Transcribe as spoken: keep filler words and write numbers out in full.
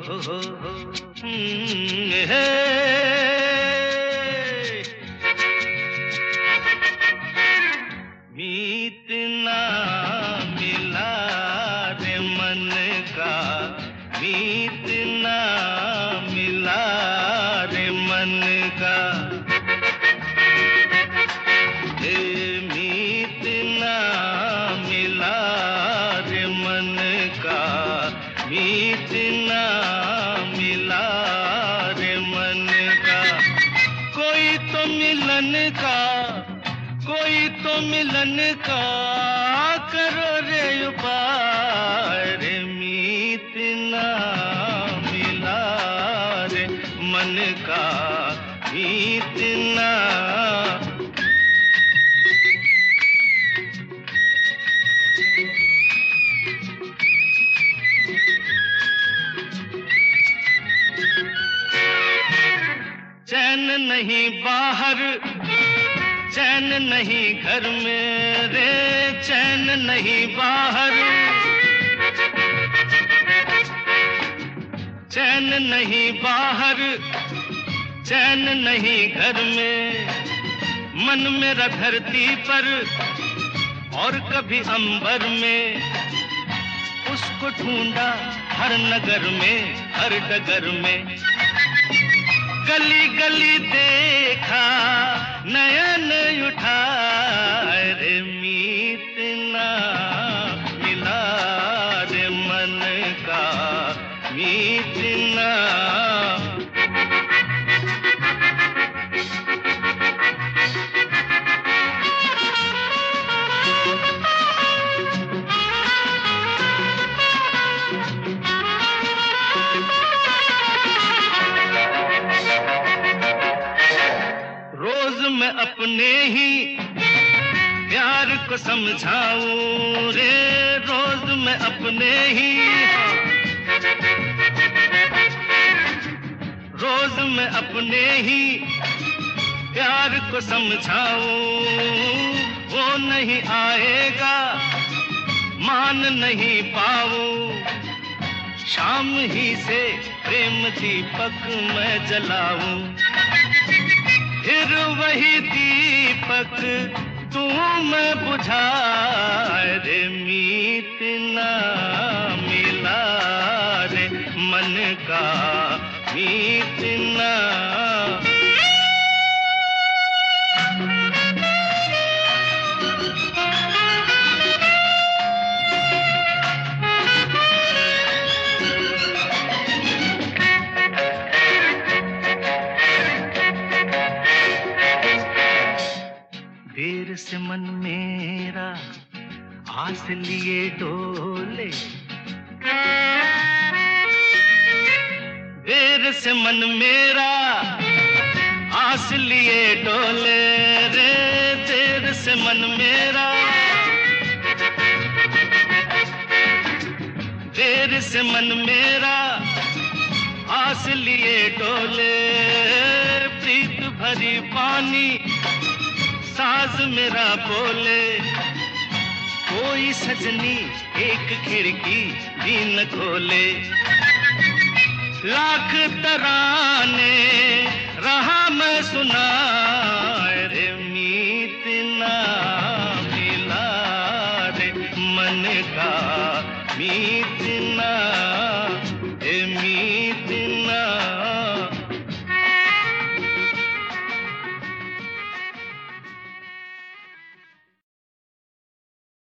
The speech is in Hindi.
हो हो हो हम्म, हे मीत ना मिला रे मन का, मीत ना मिला रे मन का, हे मीत ना मिला रे मन का, मीत ना मिला रे मन का। कोई तो मिलन का, कोई तो मिलन का करो रे उपाय रे, मीत ना मिला रे मन का, मीत ना। चैन नहीं बाहर, चैन नहीं घर में रे, चैन नहीं बाहर, चैन नहीं बाहर, चैन नहीं घर में। मन मेरा धरती पर और कभी अंबर में, उसको ढूंढा हर नगर में, हर डगर में। गली गली देखा नयन उठाए रे, मीत ना मिला रे मन का, मीत ना। रोज मैं अपने ही प्यार को समझाऊं रे, रोज मैं अपने ही, रोज मैं अपने ही प्यार को समझाऊं। वो नहीं आएगा मान नहीं पाऊं, शाम ही से प्रेम दीपक मैं जलाऊं। फिर वही दीपक तू मैं बुझाए रे, मीत ना मिला रे मन का, मीत ना। देर से मन मेरा आस लिए डोले, देर से मन मेरा आस लिए डोले रे, देर से मन मेरा, देर से मन मेरा आस लिए डोले। प्रीत भरी पानी साज मेरा बोले, कोई सजनी एक खिड़की भी न खोले। लाख तराने रहा मैं सुनाए रे, मीत ना मिला रे मन का, मीत ना।